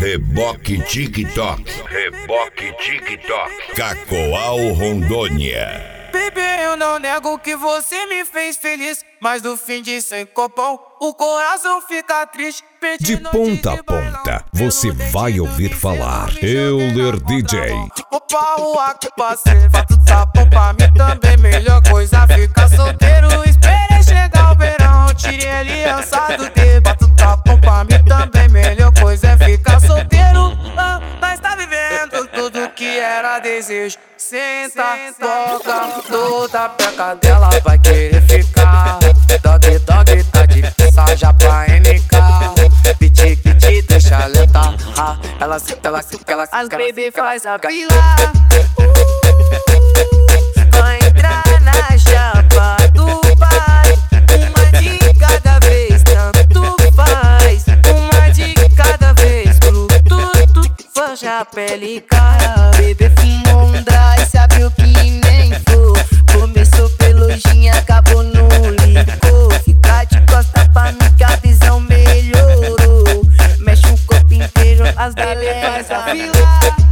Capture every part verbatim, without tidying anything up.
Reboque TikTok. Reboque TikTok. Cacoal Rondônia. Bebê, eu não nego que você me fez feliz, mas no fim de sem copão, o coração fica triste. De ponta a ponta, você vai ouvir falar Euler D J. Opa, o aqui passei, fato tapão pra mim também. Melhor coisa ficar solteiro. Esperei chegar o verão, tirei aliança do dedo. Bato tapão pra mim também. Melhor coisa é ficar solteiro. Ah, nós tá vivendo tudo que era desejo. Senta, toca, toda peca dela vai querer ficar. Dog, dog, tá difícil já pra N K. Piti, piti, deixa lenta. Ah, ela se, ela se, ela se. As baby faz a fila. Vai entrar na chapa do pai. Uma de cada vez, tanto faz. Uma de cada vez, pro tudo. Foge a pele cara. Bebê fumou um dry, sabe o que nem for. Começou pelo gin, acabou no licor. Fica de costa pra mim que a visão melhorou. Mexe o corpo inteiro, as bebê faz a fila.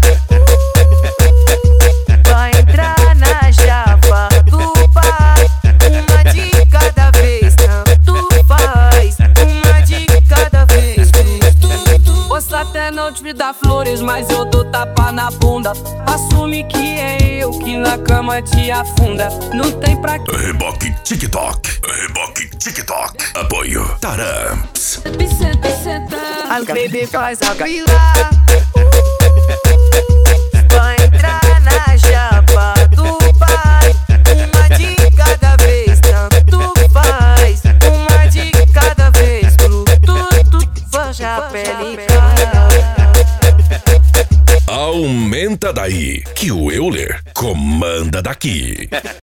Vai entrar na chapa do pai. Uma de cada vez, tanto faz. Uma de cada vez, tudo. Posso até não te dar flores, mas eu dou tapa na bunda. Assume que é eu que na cama te afunda. Não tem pra que. Reboque TikTok. Reboque TikTok. Apoio Taramps. As baby faz a fila. Vai entrar na chapa do pai. Uma de cada vez, tanto faz. Uma de cada vez, pro tudo. Foge a pele cara. Aumenta daí, que o Euler comanda daqui.